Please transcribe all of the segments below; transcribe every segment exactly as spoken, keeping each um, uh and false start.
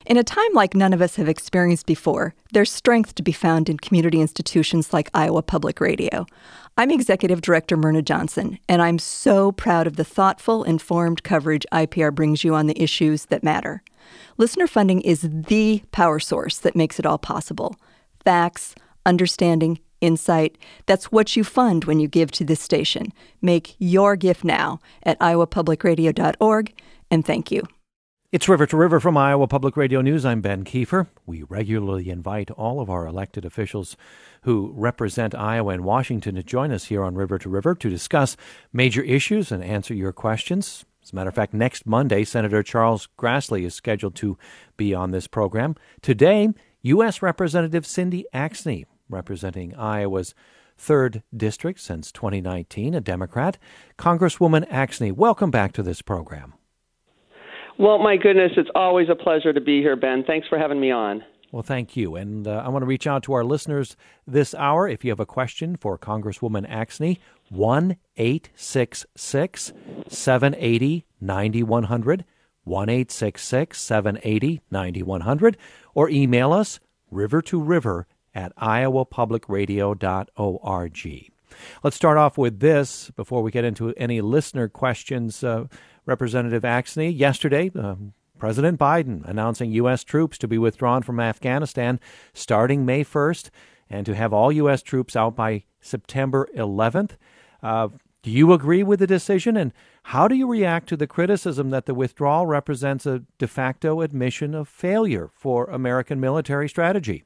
In a time like none of us have experienced before, there's strength to be found in community institutions like Iowa Public Radio. I'm Executive Director Myrna Johnson, and I'm so proud of the thoughtful, informed coverage I P R brings you on the issues that matter. Listener funding is the power source that makes it all possible. Facts, understanding, insight, that's what you fund when you give to this station. Make your gift now at iowa public radio dot org, and thank you. It's River to River from Iowa Public Radio News. I'm Ben Kiefer. We regularly invite all of our elected officials who represent Iowa and Washington to join us here on River to River to discuss major issues and answer your questions. As a matter of fact, next Monday, Senator Charles Grassley is scheduled to be on this program. Today, U S. Representative Cindy Axne, representing Iowa's third District since twenty nineteen, a Democrat. Congresswoman Axne, welcome back to this program. Well, my goodness, it's always a pleasure to be here, Ben. Thanks for having me on. Well, thank you. And uh, I want to reach out to our listeners this hour. If you have a question for Congresswoman Axne, one eight six six, seven eight zero, nine one zero zero, one eight six six, seven eight zero, nine one zero zero, or email us river to river at iowa public radio dot org. Let's start off with this before we get into any listener questions. Uh, Representative Axne, yesterday, uh, President Biden announcing U S troops to be withdrawn from Afghanistan starting May first and to have all U S troops out by September eleventh. Uh, do you agree with the decision? And how do you react to the criticism that the withdrawal represents a de facto admission of failure for American military strategy?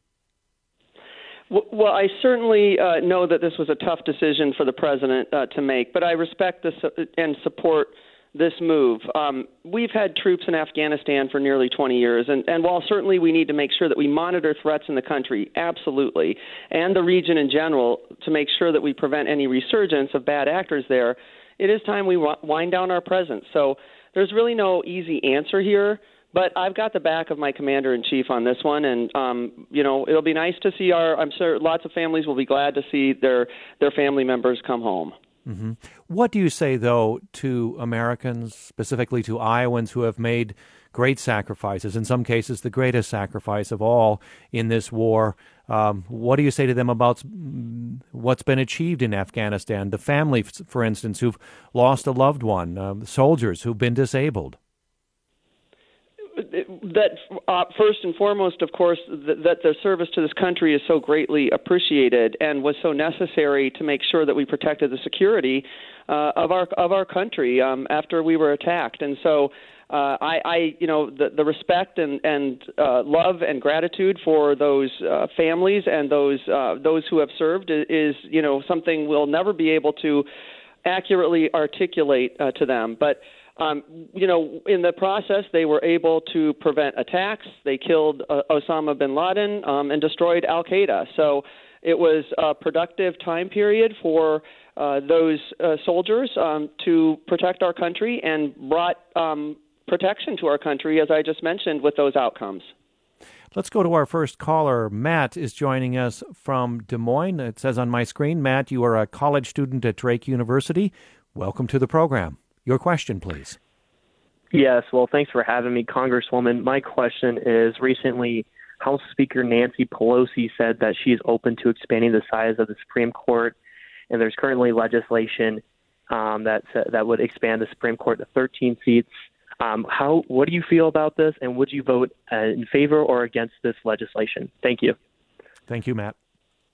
Well, I certainly uh, know that this was a tough decision for the president uh, to make, but I respect this and support this move. Um, we've had troops in Afghanistan for nearly twenty years, and, and while certainly we need to make sure that we monitor threats in the country, absolutely, and the region in general, to make sure that we prevent any resurgence of bad actors there, it is time we wind down our presence. So there's really no easy answer here, but I've got the back of my commander-in-chief on this one, and, um, you know, it'll be nice to see our, I'm sure lots of families will be glad to see their, their family members come home. Mm-hmm. What do you say, though, to Americans, specifically to Iowans who have made great sacrifices, in some cases the greatest sacrifice of all in this war? Um, what do you say to them about what's been achieved in Afghanistan? The families, for instance, who've lost a loved one, uh, soldiers who've been disabled. That uh, first and foremost, of course, th- that their service to this country is so greatly appreciated and was so necessary to make sure that we protected the security uh, of our of our country um, after we were attacked. And so, uh, I, I, you know, the, the respect and and uh, love and gratitude for those uh, families and those uh, those who have served is, is, you know, something we'll never be able to accurately articulate uh, to them, but. Um, you know, in the process, they were able to prevent attacks. They killed uh, Osama bin Laden um, and destroyed al-Qaeda. So it was a productive time period for uh, those uh, soldiers um, to protect our country and brought um, protection to our country, as I just mentioned, with those outcomes. Let's go to our first caller. Matt is joining us from Des Moines. It says on my screen, Matt, you are a college student at Drake University. Welcome to the program. Your question, please. Yes, well, thanks for having me, Congresswoman. My question is, recently, House Speaker Nancy Pelosi said that she is open to expanding the size of the Supreme Court, and there's currently legislation um, that that would expand the Supreme Court to thirteen seats. Um, how? What do you feel about this, and would you vote uh, in favor or against this legislation? Thank you. Thank you, Matt.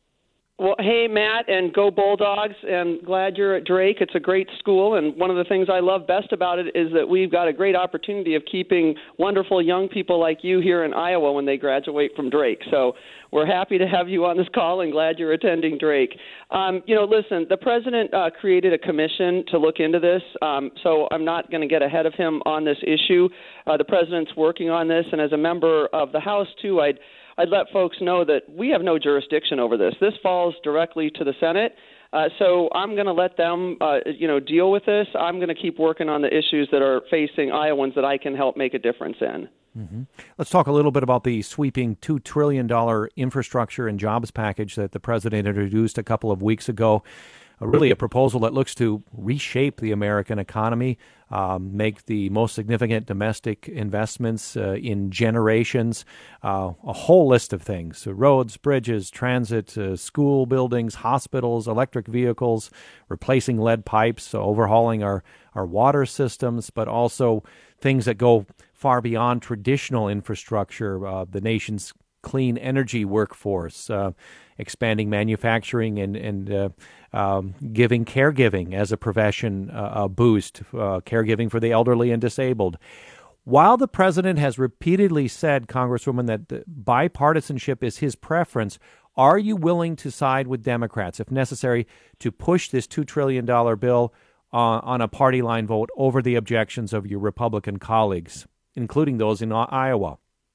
Well, hey, Matt, and go Bulldogs, and glad you're at Drake. It's a great school, and one of the things I love best about it is that we've got a great opportunity of keeping wonderful young people like you here in Iowa when they graduate from Drake. So we're happy to have you on this call and glad you're attending Drake. Um, you know, listen, the president uh, created a commission to look into this, um, so I'm not going to get ahead of him on this issue. Uh, the president's working on this, and as a member of the House, too, I'd I'd let folks know that we have no jurisdiction over this. This falls directly to the Senate. Uh, so I'm going to let them, uh, you know, deal with this. I'm going to keep working on the issues that are facing Iowans that I can help make a difference in. Mm-hmm. Let's talk a little bit about the sweeping two trillion dollars infrastructure and jobs package that the president introduced a couple of weeks ago. a really a proposal that looks to reshape the American economy, um, make the most significant domestic investments uh, in generations, uh, a whole list of things: so roads, bridges, transit, uh, school buildings, hospitals, electric vehicles, replacing lead pipes, so overhauling our, our water systems, but also things that go far beyond traditional infrastructure, uh, the nation's clean energy workforce, uh, expanding manufacturing and, and uh, um, giving caregiving as a profession uh, a boost, uh, caregiving for the elderly and disabled. While the president has repeatedly said, Congresswoman, that the bipartisanship is his preference, are you willing to side with Democrats, if necessary, to push this two trillion dollars bill uh, on a party line vote over the objections of your Republican colleagues, including those in Iowa?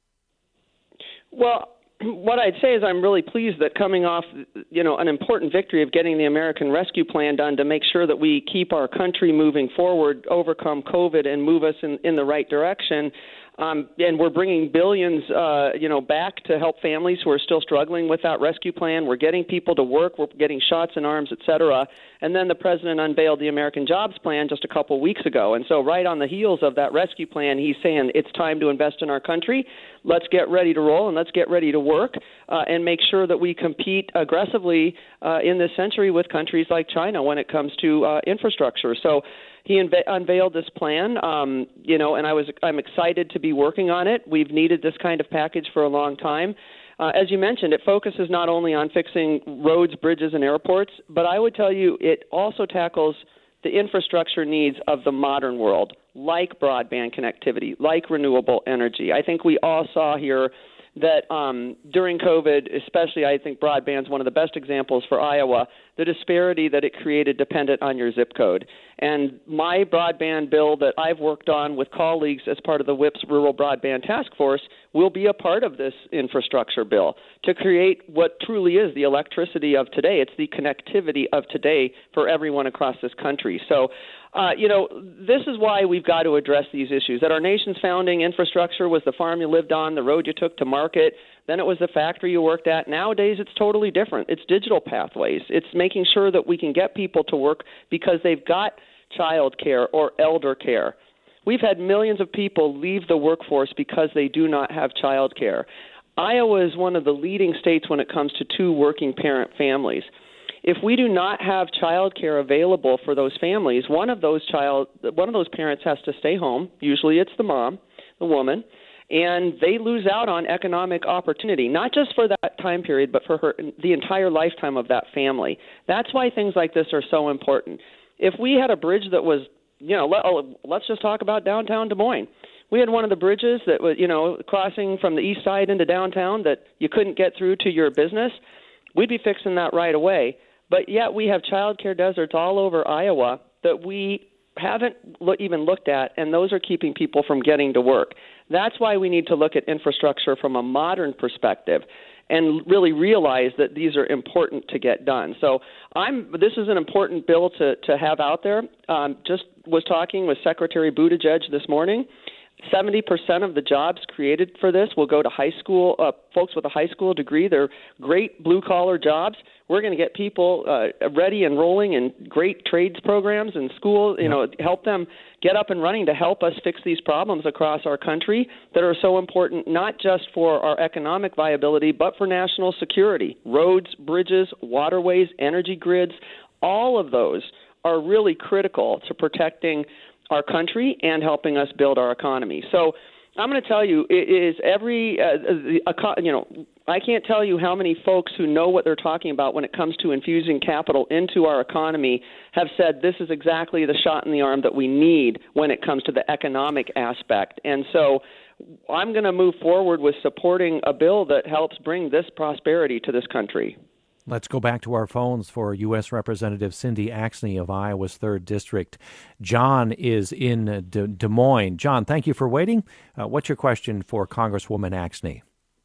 Well, what I'd say is I'm really pleased that coming off, you know, an important victory of getting the American Rescue Plan done to make sure that we keep our country moving forward, overcome COVID, and move us in, in the right direction. Um, and we're bringing billions, uh, you know, back to help families who are still struggling with that rescue plan. We're getting people to work. We're getting shots in arms, et cetera. And then the president unveiled the American Jobs Plan just a couple weeks ago. And so right on the heels of that rescue plan, he's saying it's time to invest in our country. Let's get ready to roll and let's get ready to work uh, and make sure that we compete aggressively uh, in this century with countries like China when it comes to uh, infrastructure. So he unve- unveiled this plan, um, you know, and I was I'm excited to be working on it. We've needed this kind of package for a long time. Uh, as you mentioned, it focuses not only on fixing roads, bridges, and airports, but I would tell you it also tackles the infrastructure needs of the modern world, like broadband connectivity, like renewable energy. I think we all saw here that um, during COVID, especially I think broadband is one of the best examples for Iowa, the disparity that it created dependent on your zip code. And my broadband bill that I've worked on with colleagues as part of the W I P's Rural Broadband Task Force will be a part of this infrastructure bill to create what truly is the electricity of today. It's the connectivity of today for everyone across this country. So, uh, you know, this is why we've got to address these issues. At our nation's founding, infrastructure was the farm you lived on, the road you took to market, then it was the factory you worked at. Nowadays, it's totally different. It's digital pathways. It's making sure that we can get people to work because they've got child care or elder care. We've had millions of people leave the workforce because they do not have child care. Iowa is one of the leading states when it comes to two working parent families. If we do not have child care available for those families, one of those child, one of those parents has to stay home. Usually it's the mom, the woman, and they lose out on economic opportunity, not just for that time period, but for her, the entire lifetime of that family. That's why things like this are so important. If we had a bridge that was, you know, let, oh, let's just talk about downtown Des Moines. We had one of the bridges that was, you know, crossing from the east side into downtown that you couldn't get through to your business. We'd be fixing that right away. But yet we have child care deserts all over Iowa that we haven't lo- even looked at, and those are keeping people from getting to work. That's why we need to look at infrastructure from a modern perspective and really realize that these are important to get done. So I'm. This is an important bill to, to have out there. Um, just was talking with Secretary Buttigieg this morning. seventy percent of the jobs created for this will go to high school, uh, folks with a high school degree. They're great blue-collar jobs. We're going to get people uh, ready and rolling in great trades programs and school, you know, help them get up and running to help us fix these problems across our country that are so important, not just for our economic viability, but for national security. Roads, bridges, waterways, energy grids, all of those are really critical to protecting our country and helping us build our economy. So I'm going to tell you, it is every, uh, uh, you know, I can't tell you how many folks who know what they're talking about when it comes to infusing capital into our economy have said this is exactly the shot in the arm that we need when it comes to the economic aspect. And so I'm going to move forward with supporting a bill that helps bring this prosperity to this country. Let's go back to our phones for U S Representative Cindy Axne of Iowa's third District. John is in De- Des Moines. John, thank you for waiting. Uh, what's your question for Congresswoman Axne?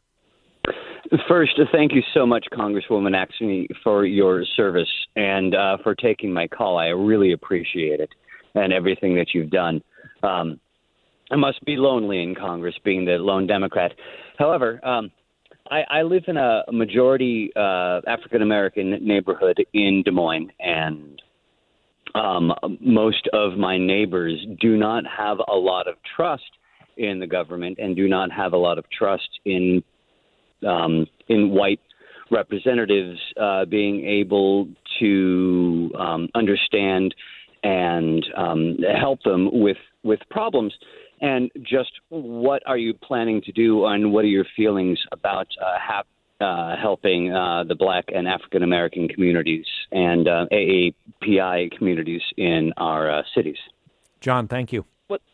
First, thank you so much, Congresswoman Axne, for your service and uh, for taking my call. I really appreciate it and everything that you've done. Um, I must be lonely in Congress, being the lone Democrat. However, um, I, I live in a majority uh, African American neighborhood in Des Moines, and um, most of my neighbors do not have a lot of trust in the government and do not have a lot of trust in um, in white representatives uh, being able to um, understand and um, help them with, with problems. And just what are you planning to do, and what are your feelings about uh, ha- uh, helping uh, the Black and African American communities and uh, A A P I communities in our uh, cities? John, thank you.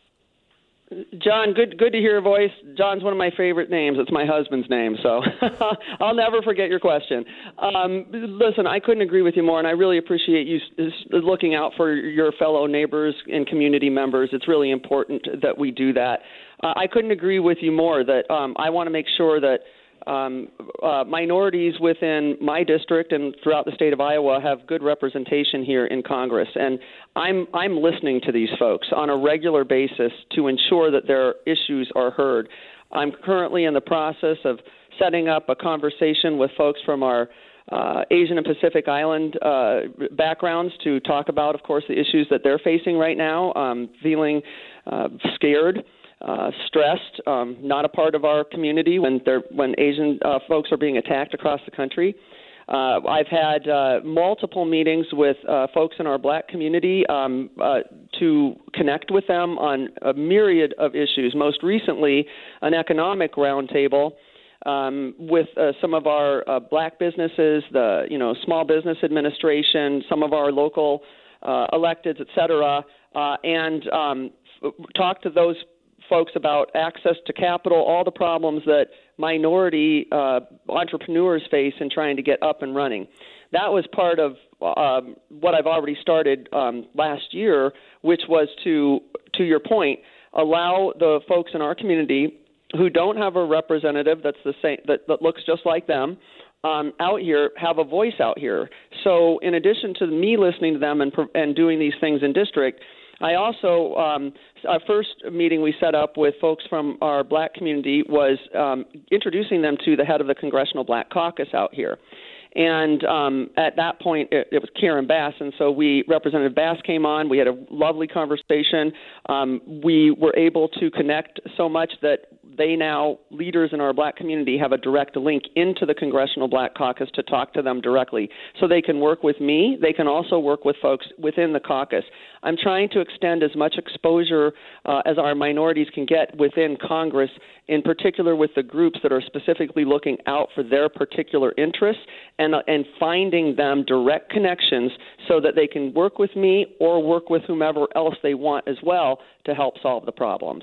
John, good good to hear your voice. John's one of my favorite names. It's my husband's name, so I'll never forget your question. Um, listen, I couldn't agree with you more, and I really appreciate you looking out for your fellow neighbors and community members. It's really important that we do that. Uh, I couldn't agree with you more that um, I want to make sure that Um, uh, minorities within my district and throughout the state of Iowa have good representation here in Congress, and I'm I'm listening to these folks on a regular basis to ensure that their issues are heard. I'm currently in the process of setting up a conversation with folks from our uh, Asian and Pacific Island uh, backgrounds to talk about, of course, the issues that they're facing right now, um, feeling uh, scared. Uh, stressed, um, not a part of our community when they're when Asian uh, folks are being attacked across the country. Uh, I've had uh, multiple meetings with uh, folks in our Black community um, uh, to connect with them on a myriad of issues. Most recently, an economic roundtable um, with uh, some of our uh, Black businesses, the you know Small Business Administration, some of our local uh, electeds, et cetera, uh, and um, f- talk to those folks about access to capital, all the problems that minority uh, entrepreneurs face in trying to get up and running. That was part of um, what I've already started um, last year, which was to, to your point, allow the folks in our community who don't have a representative that's the same that, that looks just like them um, out here have a voice out here. So in addition to me listening to them and and doing these things in district, I also, um, our first meeting we set up with folks from our Black community was um, introducing them to the head of the Congressional Black Caucus out here. And um, at that point, it, it was Karen Bass, and so we, Representative Bass came on. We had a lovely conversation. Um, we were able to connect so much that they now, leaders in our Black community, have a direct link into the Congressional Black Caucus to talk to them directly. So they can work with me. They can also work with folks within the caucus. I'm trying to extend as much exposure uh, as our minorities can get within Congress, in particular with the groups that are specifically looking out for their particular interests and, uh, and finding them direct connections so that they can work with me or work with whomever else they want as well to help solve the problems.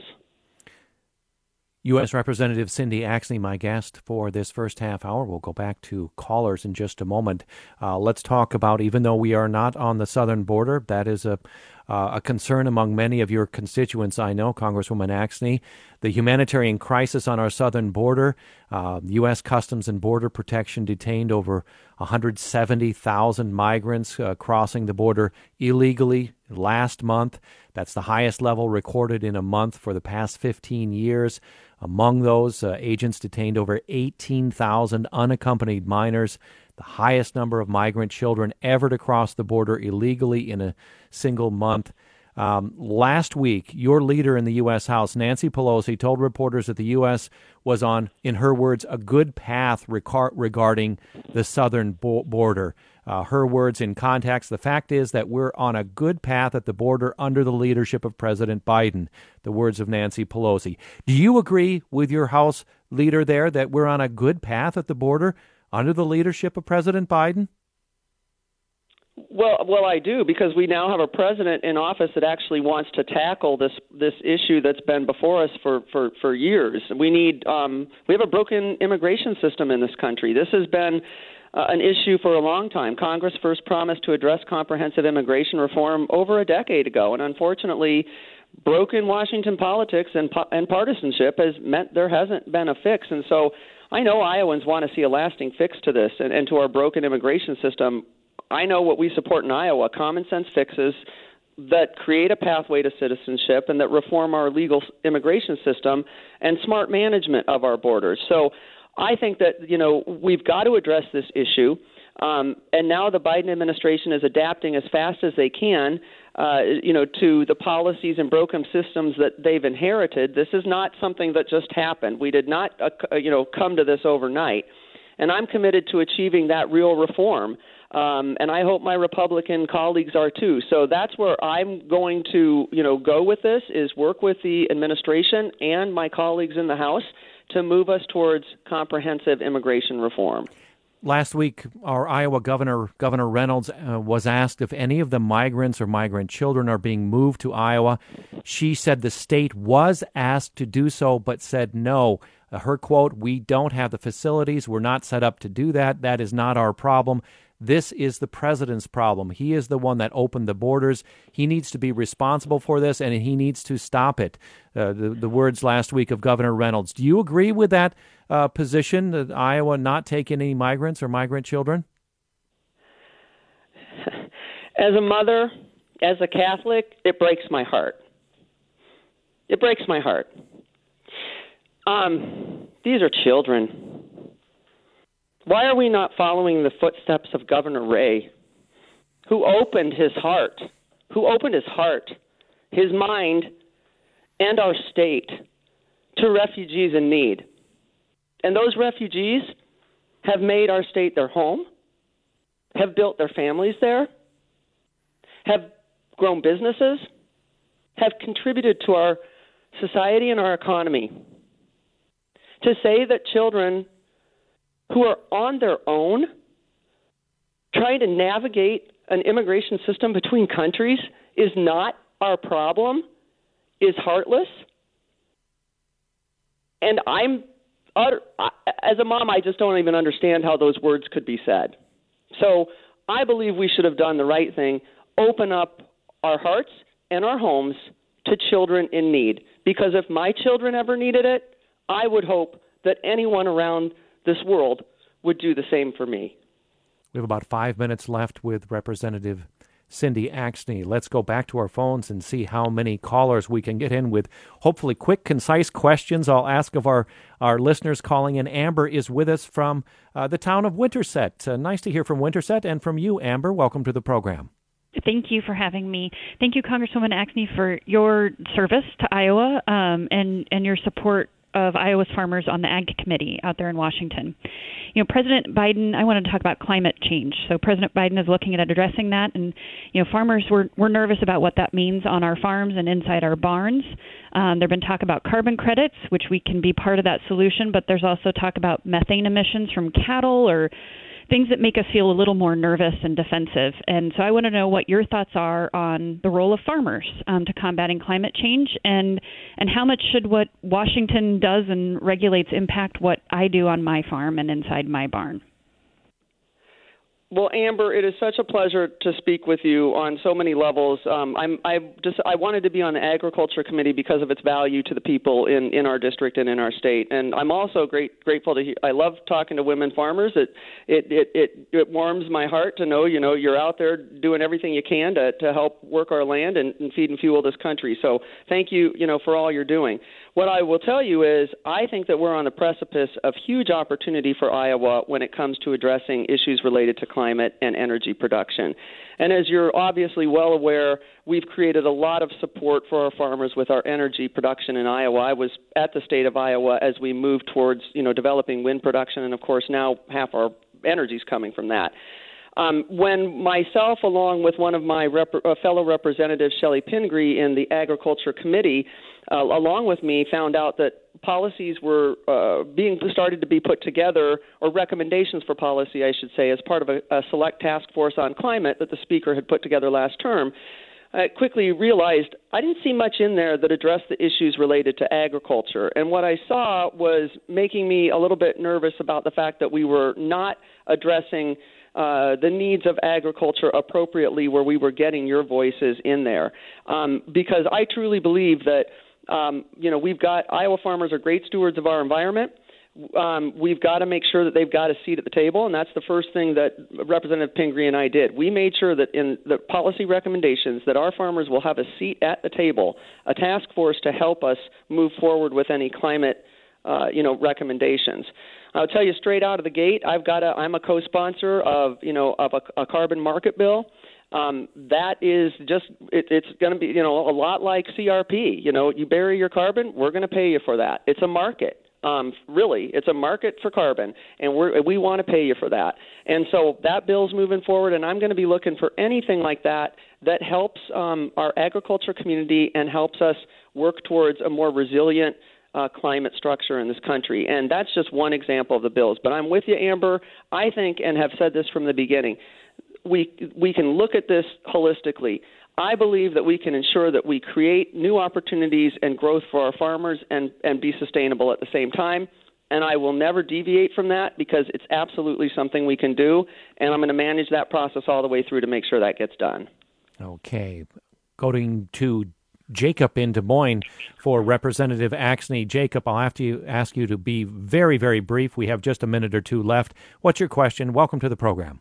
U S Representative Cindy Axne, my guest for this first half hour. We'll go back to callers in just a moment. Uh, let's talk about, even though we are not on the southern border, that is a uh, a concern among many of your constituents, I know, Congresswoman Axne, the humanitarian crisis on our southern border. Uh, U S Customs and Border Protection detained over one hundred seventy thousand migrants uh, crossing the border illegally last month. That's the highest level recorded in a month for the past fifteen years. Among those, uh, agents detained over eighteen thousand unaccompanied minors, the highest number of migrant children ever to cross the border illegally in a single month. Um, last week, your leader in the U S House, Nancy Pelosi, told reporters that the U S was on, in her words, a good path recar- regarding the southern bo- border. Uh, her words in context, the fact is that we're on a good path at the border under the leadership of President Biden, the words of Nancy Pelosi. Do you agree with your House leader there that we're on a good path at the border under the leadership of President Biden? Well, well, I do, because we now have a president in office that actually wants to tackle this this issue that's been before us for, for, for years. We need um, we have a broken immigration system in this country. This has been uh, an issue for a long time. Congress first promised to address comprehensive immigration reform over a decade ago, and unfortunately, broken Washington politics and and partisanship has meant there hasn't been a fix. And so I know Iowans want to see a lasting fix to this and, and to our broken immigration system. I know what we support in Iowa, common sense fixes that create a pathway to citizenship and that reform our legal immigration system and smart management of our borders. So I think that, you know, we've got to address this issue. Um, and now the Biden administration is adapting as fast as they can, uh, you know, to the policies and broken systems that they've inherited. This is not something that just happened. We did not, uh, you know, come to this overnight. And I'm committed to achieving that real reform. Um, and I hope my Republican colleagues are too. So that's where I'm going to, you know, go with this, is work with the administration and my colleagues in the House to move us towards comprehensive immigration reform. Last week, our Iowa governor, Governor Reynolds, uh, was asked if any of the migrants or migrant children are being moved to Iowa. She said the state was asked to do so, but said no. Uh, her quote, "We don't have the facilities. We're not set up to do that. That is not our problem. This is the president's problem. He is the one that opened the borders. He needs to be responsible for this, and he needs to stop it." Uh, the, the words last week of Governor Reynolds. Do you agree with that uh, position, that Iowa not take any migrants or migrant children? As a mother, as a Catholic, it breaks my heart. It breaks my heart. Um, these are children. Why are we not following the footsteps of Governor Ray, who opened his heart, who opened his heart, his mind, and our state to refugees in need? And those refugees have made our state their home, have built their families there, have grown businesses, have contributed to our society and our economy. To say that children who are on their own trying to navigate an immigration system between countries is not our problem, is heartless. And I'm, utter, as a mom, I just don't even understand how those words could be said. So I believe we should have done the right thing, open up our hearts and our homes to children in need. Because if my children ever needed it, I would hope that anyone around this world would do the same for me. We have about five minutes left with Representative Cindy Axne. Let's go back to our phones and see how many callers we can get in with hopefully quick, concise questions. I'll ask of our, our listeners calling in. Amber is with us from uh, the town of Winterset. Uh, nice to hear from Winterset, and from you, Amber. Welcome to the program. Thank you for having me. Thank you, Congresswoman Axne, for your service to Iowa um, and, and your support of Iowa's farmers on the Ag Committee out there in Washington. You know, President Biden, I wanted to talk about climate change. So President Biden is looking at addressing that. And, you know, farmers, we're, we're nervous about what that means on our farms and inside our barns. Um, there have been talk about carbon credits, which we can be part of that solution, but there's also talk about methane emissions from cattle or things that make us feel a little more nervous and defensive. And so I want to know what your thoughts are on the role of farmers um, to combating climate change, and and how much should what Washington does and regulates impact what I do on my farm and inside my barn. Well, Amber, it is such a pleasure to speak with you on so many levels. Um, I'm, I just I wanted to be on the Agriculture Committee because of its value to the people in, in our district and in our state. And I'm also great grateful to hear. I love talking to women farmers. It it, it it it warms my heart to know you know you're out there doing everything you can to to help work our land and, and feed and fuel this country. So thank you you know for all you're doing. What I will tell you is I think that we're on the precipice of huge opportunity for Iowa when it comes to addressing issues related to climate and energy production. And as you're obviously well aware, we've created a lot of support for our farmers with our energy production in Iowa. I was at the state of Iowa as we moved towards, you know, developing wind production, and of course now half our energy is coming from that. Um, when myself, along with one of my rep- uh, fellow representatives, Shelley Pingree, in the Agriculture Committee, uh, along with me, found out that policies were uh, being started to be put together, or recommendations for policy, I should say, as part of a, a select task force on climate that the Speaker had put together last term, I quickly realized I didn't see much in there that addressed the issues related to agriculture. And what I saw was making me a little bit nervous about the fact that we were not addressing Uh, the needs of agriculture appropriately, where we were getting your voices in there. Um, because I truly believe that, um, you know, we've got Iowa farmers are great stewards of our environment. Um, we've got to make sure that they've got a seat at the table, and that's the first thing that Representative Pingree and I did. We made sure that in the policy recommendations that our farmers will have a seat at the table, a task force to help us move forward with any climate uh, you know, recommendations. I'll tell you straight out of the gate, I've got a, I'm a co-sponsor of, you know, of a, a carbon market bill. Um, that is just, it, it's going to be, you know, a lot like C R P. You know, you bury your carbon, we're going to pay you for that. It's a market. Um, really, it's a market for carbon, and we're, we want to pay you for that. And so that bill's moving forward, and I'm going to be looking for anything like that that helps um, our agriculture community and helps us work towards a more resilient uh, climate structure in this country. And that's just one example of the bills. But I'm with you, Amber. I think, and have said this from the beginning, we we can look at this holistically. I believe that we can ensure that we create new opportunities and growth for our farmers and, and be sustainable at the same time. And I will never deviate from that because it's absolutely something we can do. And I'm going to manage that process all the way through to make sure that gets done. Okay. Going to Jacob in Des Moines for Representative Axne. Jacob, I'll have to ask you to be very, very brief. We have just a minute or two left. What's your question? Welcome to the program.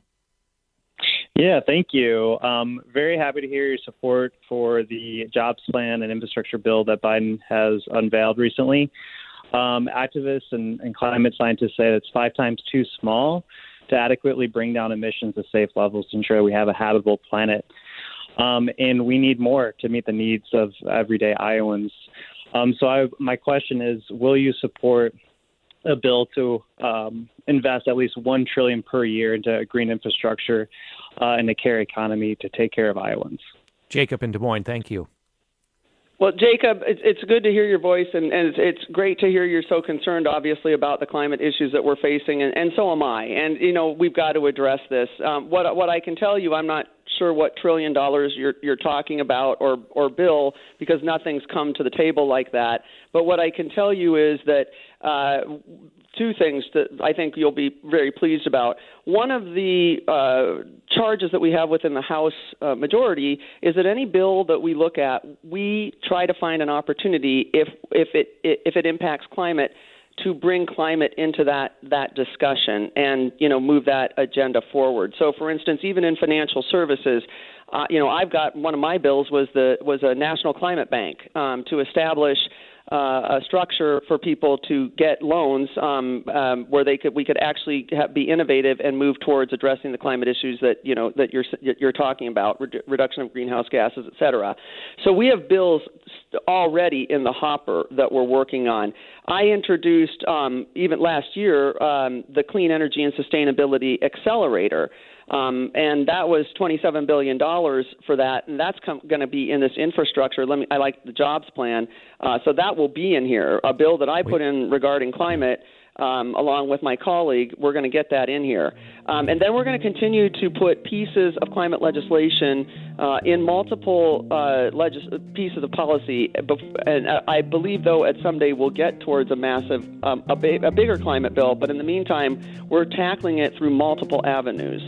Yeah, thank you. Um, very happy to hear your support for the jobs plan and infrastructure bill that Biden has unveiled recently. Um, activists and, and climate scientists say that it's five times too small to adequately bring down emissions to safe levels to ensure we have a habitable planet. Um, and we need more to meet the needs of everyday Iowans. Um, so I, my question is, will you support a bill to um, invest at least one trillion dollars per year into green infrastructure uh, and the care economy to take care of Iowans? Jacob in Des Moines, thank you. Well, Jacob, it's, it's good to hear your voice, and, and it's, it's great to hear you're so concerned, obviously, about the climate issues that we're facing, and, and so am I. And, you know, we've got to address this. Um, what, what I can tell you, I'm not sure what trillion dollars you're, you're talking about or, or bill, because nothing's come to the table like that. But what I can tell you is that uh, two things that I think you'll be very pleased about. One of the uh, charges that we have within the House uh, majority is that any bill that we look at, we try to find an opportunity, if if it if it impacts climate, to bring climate into that that discussion and, you know, move that agenda forward. So, for instance, even in financial services, uh, you know, I've got one of my bills was the was a national climate bank um, to establish Uh, a structure for people to get loans um, um, where they could we could actually have, be innovative and move towards addressing the climate issues that you know that you're you're talking about, redu- reduction of greenhouse gases, et cetera. So we have bills already in the hopper that we're working on. I introduced um, even last year um, the Clean Energy and Sustainability Accelerator. Um, and that was twenty-seven billion dollars for that, and that's com- going to be in this infrastructure. Let me, I like the jobs plan, uh, so that will be in here. A bill that I put in regarding climate, um, along with my colleague, we're going to get that in here. Um, and then we're going to continue to put pieces of climate legislation uh, in multiple uh, legis- pieces of policy. And I believe, though, at someday we'll get towards a massive, um, a, ba- a bigger climate bill. But in the meantime, we're tackling it through multiple avenues.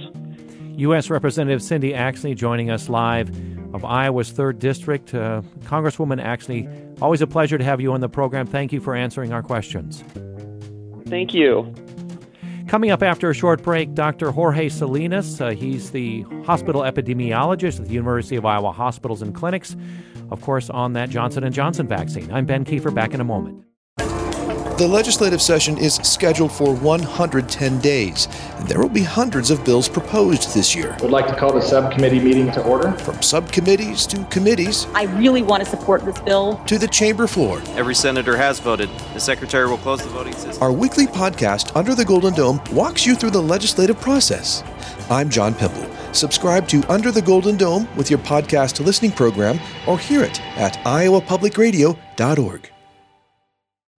U S Representative Cindy Axne joining us live of Iowa's third District. Uh, Congresswoman Axne, always a pleasure to have you on the program. Thank you for answering our questions. Thank you. Coming up after a short break, Doctor Jorge Salinas. Uh, he's the hospital epidemiologist at the University of Iowa Hospitals and Clinics, of course, on that Johnson and Johnson vaccine. I'm Ben Kiefer, back in a moment. The legislative session is scheduled for one hundred ten days, and there will be hundreds of bills proposed this year. Would like to call the subcommittee meeting to order. From subcommittees to committees. I really want to support this bill. To the chamber floor. Every senator has voted. The secretary will close the voting system. Our weekly podcast, Under the Golden Dome, walks you through the legislative process. I'm John Pimple. Subscribe to Under the Golden Dome with your podcast listening program, or hear it at iowa public radio dot org.